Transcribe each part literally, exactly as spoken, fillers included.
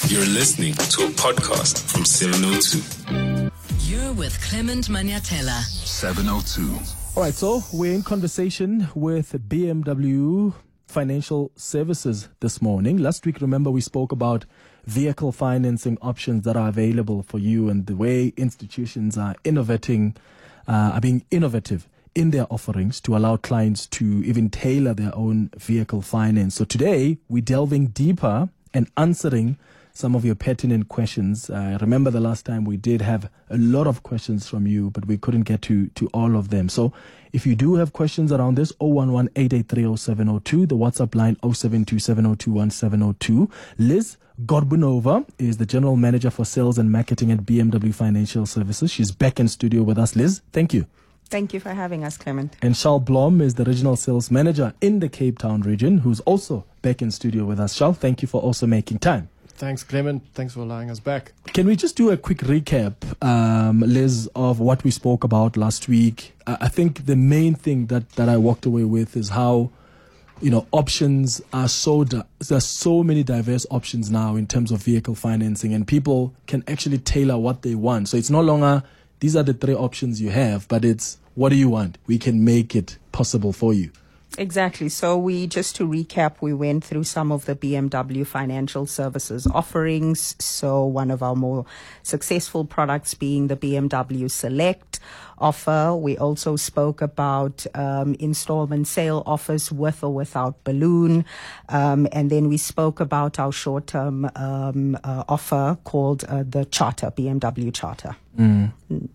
You're listening to a podcast from seven oh two. You're with Clement Maniatella. seven oh two. All right, so we're in conversation with B M W Financial Services this morning. Last week, remember, we spoke about vehicle financing options that are available for you and the way institutions are innovating, uh, are being innovative in their offerings to allow clients to even tailor their own vehicle finance. So today, we're delving deeper and answering some of your pertinent questions. I uh, remember the last time we did have a lot of questions from you, but we couldn't get to, to all of them. So if you do have questions around this, zero one one, eight eight three, zero seven zero two, the WhatsApp line zero seven two, seven zero two, one seven zero two. Liz Gorbunova is the General Manager for Sales and Marketing at B M W Financial Services. She's back in studio with us. Liz, thank you. Thank you for having us, Clement. And Charles Blom is the Regional Sales Manager in the Cape Town region, who's also back in studio with us. Charles, thank you for also making time. Thanks, Clement. Thanks for allowing us back. Can we just do a quick recap, um, Liz, of what we spoke about last week? Uh, I think the main thing that, that I walked away with is how, you know, options are so, di- there's so many diverse options now in terms of vehicle financing, and people can actually tailor what they want. So it's no longer, these are the three options you have, but it's, what do you want? We can make it possible for you. Exactly. So we, just to recap, we went through some of the B M W Financial Services offerings. So one of our more successful products being the B M W Select offer. We also spoke about um, installment sale offers with or without balloon. Um, and then we spoke about our short-term um, uh, offer called uh, the Charter, B M W Charter. Mm. Mm.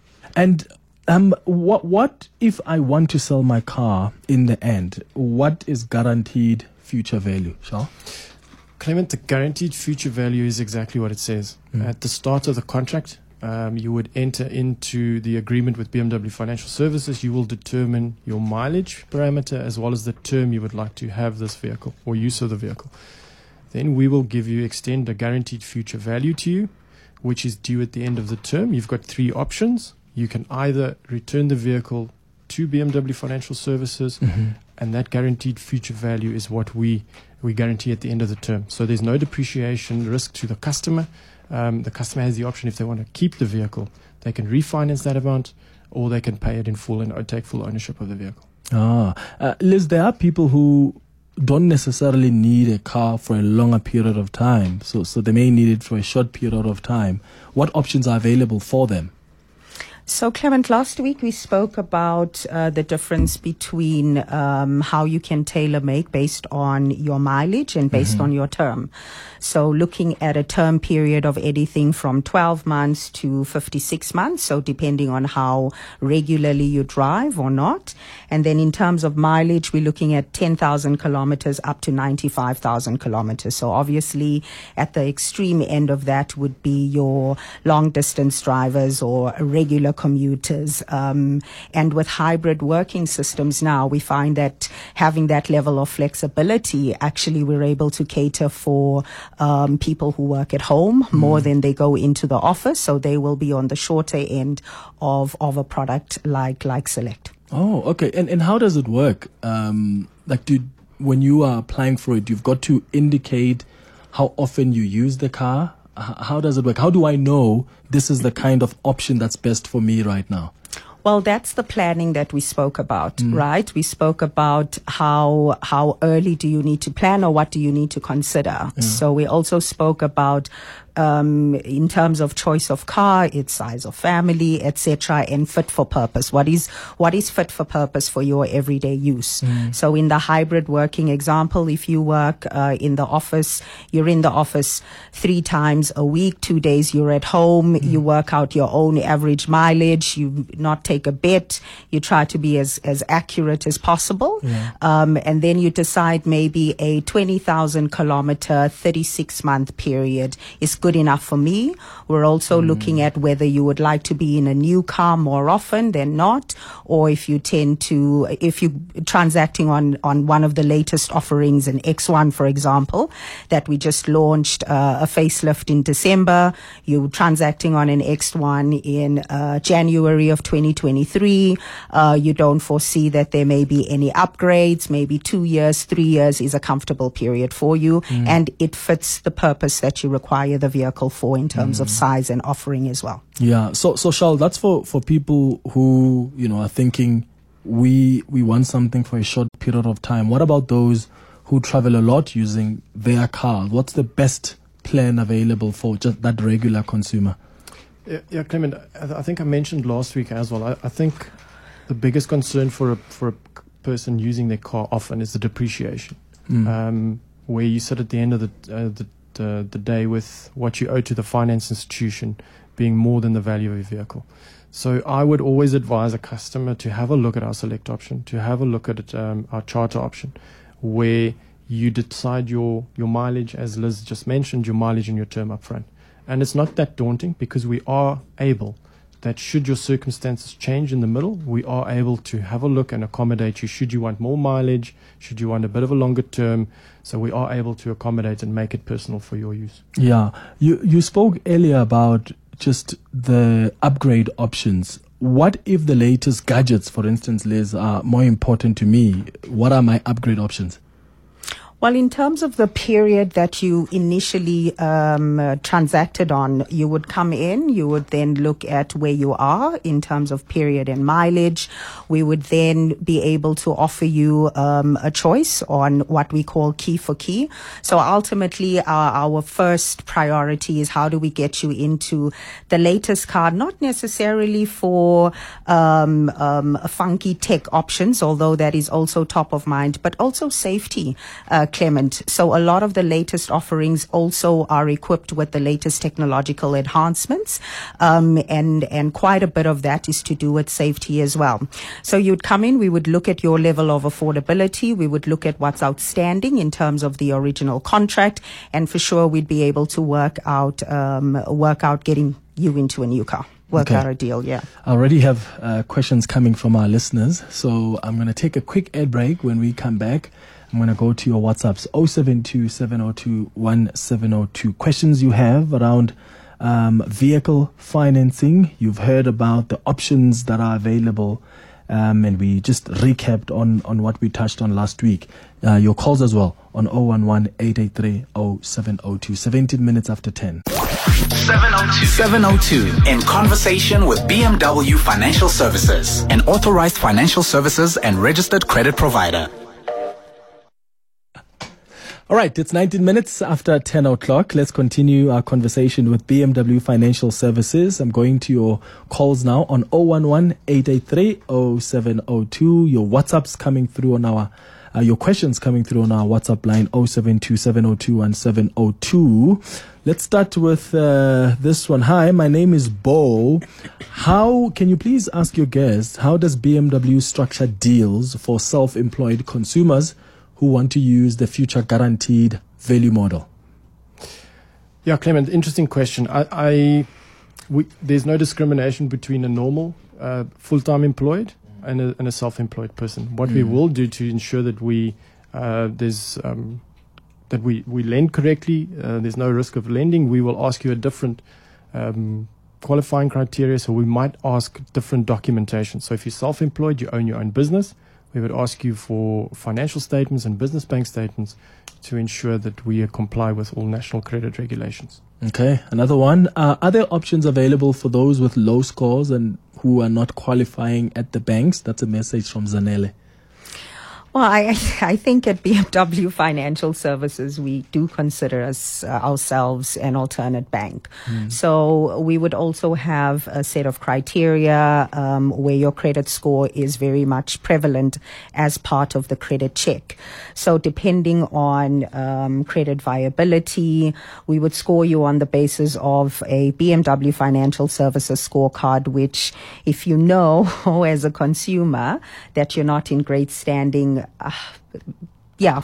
And Um, what what if I want to sell my car in the end? What is guaranteed future value, Charles? Clement, the guaranteed future value is exactly what it says. Mm. At the start of the contract, um, you would enter into the agreement with B M W Financial Services. You will determine your mileage parameter as well as the term you would like to have this vehicle or use of the vehicle. Then we will give you, extend a guaranteed future value to you, which is due at the end of the term. You've got three options. You can either return the vehicle to B M W Financial Services, mm-hmm. and that guaranteed future value is what we, we guarantee at the end of the term. So there's no depreciation risk to the customer. Um, the customer has the option, if they want to keep the vehicle, they can refinance that amount, or they can pay it in full and take full ownership of the vehicle. Ah, uh, Liz, there are people who don't necessarily need a car for a longer period of time. So, so they may need it for a short period of time. What options are available for them? So, Clement, last week we spoke about uh, the difference between um, how you can tailor-make based on your mileage and based mm-hmm. on your term. So looking at a term period of anything from twelve months to fifty-six months, so depending on how regularly you drive or not. And then in terms of mileage, we're looking at ten thousand kilometers up to ninety-five thousand kilometers. So obviously at the extreme end of that would be your long-distance drivers or regular commuters. Um, and with hybrid working systems now, we find that having that level of flexibility, actually we're able to cater for um, people who work at home mm. more than they go into the office. So they will be on the shorter end of, of a product like, like Select. Oh, okay. And and how does it work? Um, like, do, when you are applying for it, you've got to indicate how often you use the car? How does it work? How do I know this is the kind of option that's best for me right now? Well, that's the planning that we spoke about, mm. right? We spoke about how how early do you need to plan or what do you need to consider. Yeah. So we also spoke about um, in terms of choice of car, its size of family, et cetera, and fit for purpose. What is what is fit for purpose for your everyday use? Mm. So in the hybrid working example, if you work uh, in the office, you're in the office three times a week, two days you're at home, mm. you work out your own average mileage, you not take a bet, you try to be as, as accurate as possible, yeah. um, and then you decide maybe a twenty thousand kilometer, thirty-six month period is good enough for me. We're also mm. looking at whether you would like to be in a new car more often than not, or if you tend to, if you're transacting on, on one of the latest offerings, an X one, for example, that we just launched uh, a facelift in December. You're transacting on an X one in uh, January of twenty twenty-three. Uh, you don't foresee that there may be any upgrades. Maybe two years, three years is a comfortable period for you, mm. and it fits the purpose that you require the vehicle for in terms mm. of size and offering as well. Yeah. So, so Charles, that's for, for people who, you know, are thinking we, we want something for a short period of time. What about those who travel a lot using their car? What's the best plan available for just that regular consumer? Yeah, yeah Clement, I, th- I think I mentioned last week as well. I, I think the biggest concern for a, for a person using their car often is the depreciation. Mm. Um, where you sit at the end of the, uh, the the the day with what you owe to the finance institution being more than the value of your vehicle. So I would always advise a customer to have a look at our select option, to have a look at um, our charter option, where you decide your, your mileage, as Liz just mentioned, your mileage and your term up front. And it's not that daunting because we are able that should your circumstances change in the middle, we are able to have a look and accommodate you should you want more mileage, should you want a bit of a longer term. So we are able to accommodate and make it personal for your use. Yeah. You, you spoke earlier about just the upgrade options. What if the latest gadgets, for instance, Liz, are more important to me? What are my upgrade options? Well, in terms of the period that you initially um, uh, transacted on, you would come in, you would then look at where you are in terms of period and mileage. We would then be able to offer you um, a choice on what we call key for key. So ultimately, our, our first priority is how do we get you into the latest car, not necessarily for um, um, funky tech options, although that is also top of mind, but also safety. Uh, Clement. So a lot of the latest offerings also are equipped with the latest technological enhancements, um, and and quite a bit of that is to do with safety as well. So you'd come in, we would look at your level of affordability, we would look at what's outstanding in terms of the original contract, and for sure we'd be able to work out um, work out getting you into a new car. Work okay. out a deal, yeah. I already have uh, questions coming from our listeners, so I'm going to take a quick ad break. When we come back, I'm going to go to your WhatsApps, oh seven two, seven oh two, one seven oh two. Questions you have around um, vehicle financing. You've heard about the options that are available, um, and we just recapped on, on what we touched on last week. Uh, your calls as well on oh one one, eight eight three, oh seven oh two, seventeen minutes after ten. seven oh two. seven oh two. In conversation with B M W Financial Services, an authorized financial services and registered credit provider. All right, it's nineteen minutes after ten o'clock. Let's continue our conversation with B M W Financial Services. I'm going to your calls now on oh one one, eight eight three, oh seven oh two. Your WhatsApps coming through on our, uh, your questions coming through on our WhatsApp line, oh seven two, seven oh two, one seven oh two. Let's start with uh, this one. Hi, my name is Bo. How, can you please ask your guest, how does B M W structure deals for self-employed consumers who want to use the future guaranteed value model? Yeah, Clement, interesting question. I, I we, there's no discrimination between a normal uh, full-time employed and a, and a self-employed person. What mm. we will do to ensure that we uh, there's um, that we, we lend correctly, uh, there's no risk of lending. We will ask you a different um, qualifying criteria. So we might ask different documentation. So if you're self-employed, you own your own business, we would ask you for financial statements and business bank statements to ensure that we comply with all national credit regulations. Okay, another one. Uh, are there options available for those with low scores and who are not qualifying at the banks? That's a message from Zanele. Well, I, I think at B M W Financial Services, we do consider us, uh, ourselves an alternate bank. Mm. So we would also have a set of criteria um, where your credit score is very much prevalent as part of the credit check. So depending on um, credit viability, we would score you on the basis of a B M W Financial Services scorecard, which if you know as a consumer that you're not in great standing, Uh, yeah,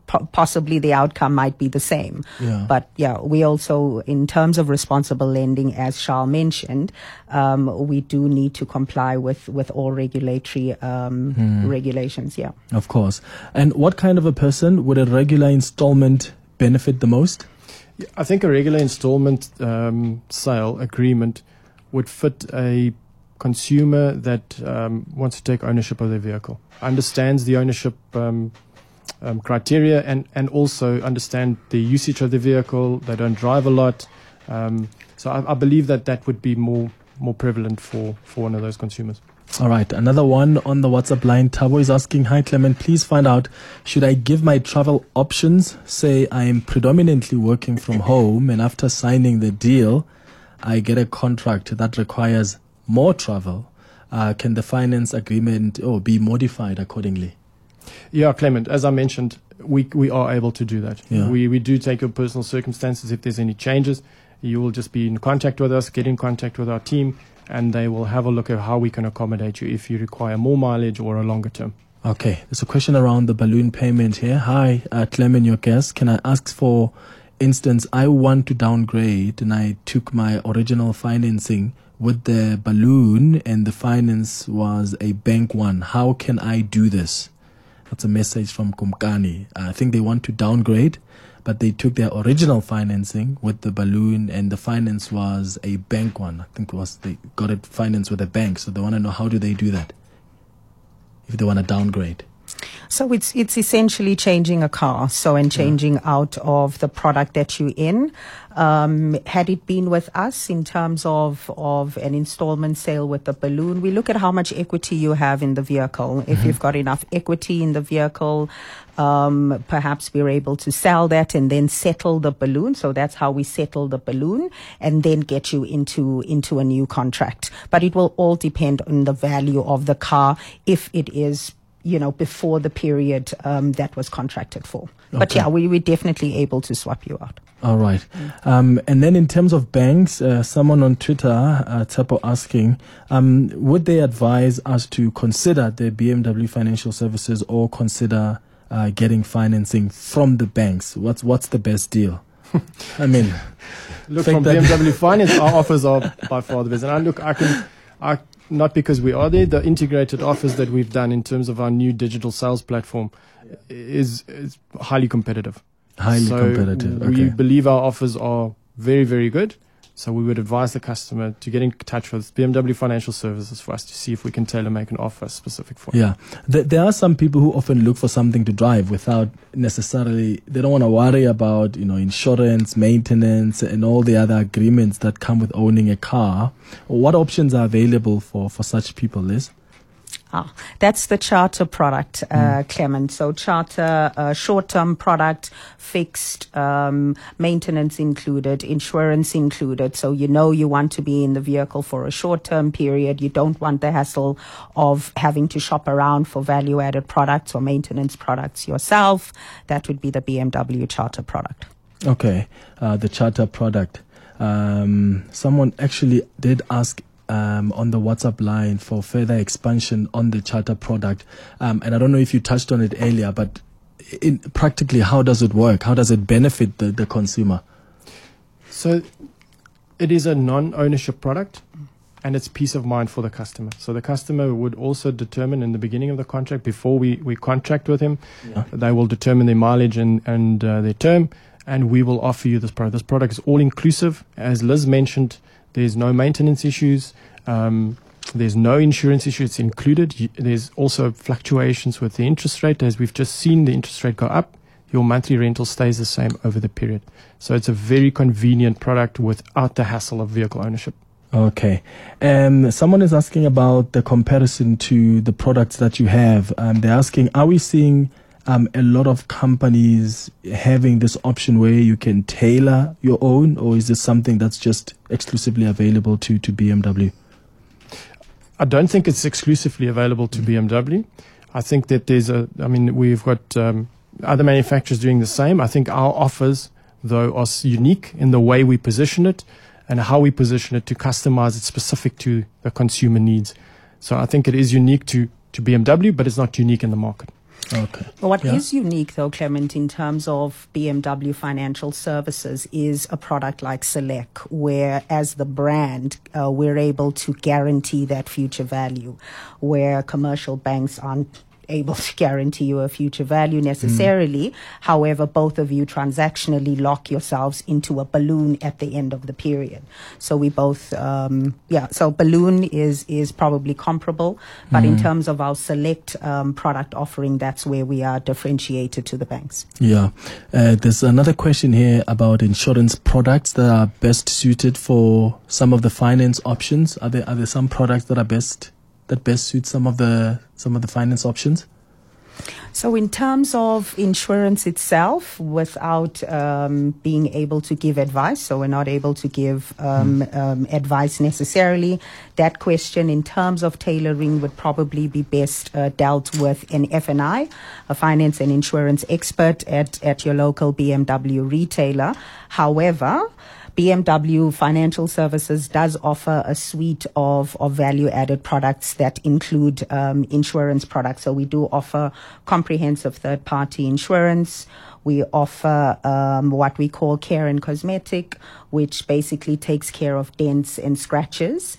po- possibly the outcome might be the same. Yeah. But yeah, we also, in terms of responsible lending, as Charles mentioned, um, we do need to comply with, with all regulatory um, Hmm. regulations. Yeah. Of course. And what kind of a person would a regular installment benefit the most? I think a regular installment um, sale agreement would fit a consumer that um, wants to take ownership of their vehicle, understands the ownership um, um, criteria, and, and also understand the usage of the vehicle. They don't drive a lot. Um, so I, I believe that that would be more more prevalent for, for one of those consumers. All right. Another one on the WhatsApp line. Tabo is asking, hi, Clement, please find out, should I give my travel options? Say I am predominantly working from home, and after signing the deal, I get a contract that requires more travel. Uh, can the finance agreement oh, be modified accordingly? Yeah, Clement, as I mentioned, we we are able to do that. Yeah. We we do take your personal circumstances. If there's any changes, you will just be in contact with us, get in contact with our team, and they will have a look at how we can accommodate you if you require more mileage or a longer term. Okay, there's a question around the balloon payment here. Hi, uh, Clement, your guest. Can I ask, for instance, I want to downgrade and I took my original financing with the balloon and the finance was a bank one. How can I do this? That's a message from Kumkani. I think they want to downgrade, but they took their original financing with the balloon and the finance was a bank one. I think it was they got it financed with a bank. So they want to know, how do they do that if they want to downgrade? So it's it's essentially changing a car, so and changing yeah. out of the product that you're in. Um, had it been with us in terms of, of an installment sale with the balloon, we look at how much equity you have in the vehicle. If mm-hmm. you've got enough equity in the vehicle, um, perhaps we're able to sell that and then settle the balloon. So that's how we settle the balloon and then get you into, into a new contract. But it will all depend on the value of the car if it is, you know, before the period um, that was contracted for. Okay. But yeah, we, we're definitely able to swap you out. All right. Um, and then in terms of banks, uh, someone on Twitter, uh, Tapo, asking, um, would they advise us to consider the B M W Financial Services or consider uh, getting financing from the banks? What's what's the best deal? I mean, look, from B M W Finance, our offers are by far the best. And I look, I can, I, not because we are there, the integrated offers that we've done in terms of our new digital sales platform is, is highly competitive. Highly so competitive. Okay. We believe our offers are very, very good. So we would advise the customer to get in touch with B M W Financial Services for us to see if we can tailor make an offer specific for yeah. There, there are some people who often look for something to drive without necessarily, they don't want to worry about, you know, insurance, maintenance, and all the other agreements that come with owning a car. What options are available for, for such people, Liz? Ah, that's the charter product, uh, mm. Clement. So charter, uh, short-term product, fixed, um, maintenance included, insurance included. So you know you want to be in the vehicle for a short-term period. You don't want the hassle of having to shop around for value-added products or maintenance products yourself. That would be the B M W charter product. Okay, uh, the charter product. Um, someone actually did ask Um, on the WhatsApp line for further expansion on the charter product. Um, and I don't know if you touched on it earlier, but in practically, how does it work? How does it benefit the, the consumer? So it is a non-ownership product and it's peace of mind for the customer. So the customer would also determine in the beginning of the contract, before we, we contract with him, yeah. they will determine their mileage and, and uh, their term, and we will offer you this product. This product is all inclusive. As Liz mentioned, there's no maintenance issues. Um, there's no insurance issue. It's included. There's also fluctuations with the interest rate. As we've just seen the interest rate go up, your monthly rental stays the same over the period. So it's a very convenient product without the hassle of vehicle ownership. Okay. Um, someone is asking about the comparison to the products that you have. Um, they're asking, are we seeing Um, a lot of companies having this option where you can tailor your own, or is this something that's just exclusively available to, to B M W? I don't think it's exclusively available to mm-hmm. B M W. I think that there's a, I mean, we've got um, other manufacturers doing the same. I think our offers, though, are unique in the way we position it and how we position it to customize it specific to the consumer needs. So I think it is unique to, to B M W, but it's not unique in the market. Okay. What is Yeah. unique, though, Clement, in terms of B M W Financial Services is a product like Select, where as the brand, uh, we're able to guarantee that future value, where commercial banks aren't able to guarantee you a future value necessarily. Mm. However, both of you transactionally lock yourselves into a balloon at the end of the period. So we both, um, yeah, so balloon is, is probably comparable, but mm. in terms of our Select um, product offering, that's where we are differentiated to the banks. Yeah. Uh, there's another question here about insurance products that are best suited for some of the finance options. Are there, are there some products that are best that best suits some of the some of the finance options? So in terms of insurance itself, without um, being able to give advice, so we're not able to give um, mm. um, advice necessarily, that question in terms of tailoring would probably be best uh, dealt with an F and I, a finance and insurance expert at, at your local B M W retailer. However, B M W Financial Services does offer a suite of, of value-added products that include um, insurance products. So we do offer comprehensive third-party insurance. We offer um, what we call care and cosmetic, which basically takes care of dents and scratches.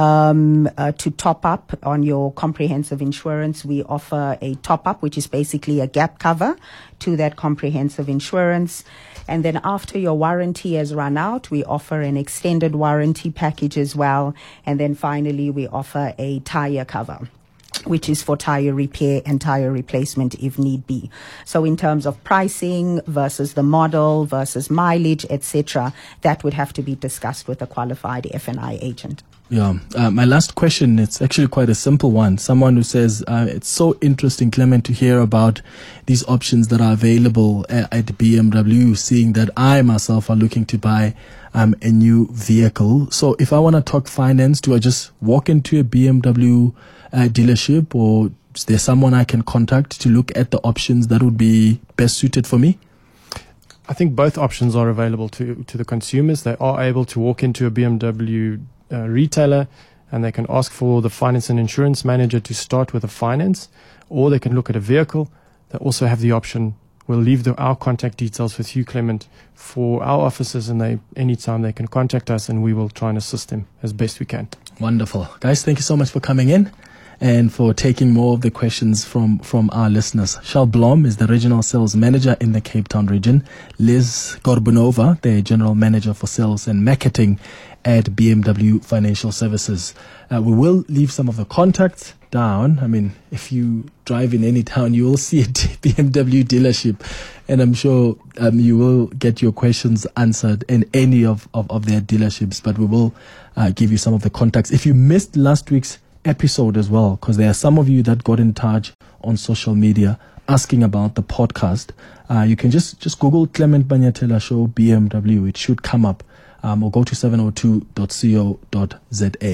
Um, uh, to top up on your comprehensive insurance, we offer a top-up, which is basically a gap cover to that comprehensive insurance. And then after your warranty has run out, we offer an extended warranty package as well. And then finally, we offer a tire cover, which is for tire repair and tire replacement if need be. So in terms of pricing versus the model versus mileage, et cetera, that would have to be discussed with a qualified F and I agent. Yeah. Uh, my last question, it's actually quite a simple one. Someone who says, uh, it's so interesting, Clement, to hear about these options that are available at, at B M W, seeing that I myself are looking to buy um, a new vehicle. So if I want to talk finance, do I just walk into a B M W uh, dealership, or is there someone I can contact to look at the options that would be best suited for me? I think both options are available to, to the consumers. They are able to walk into a B M W Uh, retailer and they can ask for the finance and insurance manager to start with a finance, or they can look at a vehicle. They also have the option, we'll leave the, our contact details with you, Clement, for our officers, and they anytime they can contact us and we will try and assist them as best we can. Wonderful. Guys, thank you so much for coming in and for taking more of the questions from, from our listeners. Shal Blom is the Regional Sales Manager in the Cape Town region. Liz Gorbunova, the General Manager for Sales and Marketing at B M W Financial Services. Uh, we will leave some of the contacts down. I mean, if you drive in any town, you will see a B M W dealership, and I'm sure um, you will get your questions answered in any of, of, of their dealerships, but we will uh, give you some of the contacts. If you missed last week's episode as well, because there are some of you that got in touch on social media asking about the podcast, uh, you can just, just Google Clement Manyatela Show B M W. It should come up. Um, or go to seven oh two dot co dot za.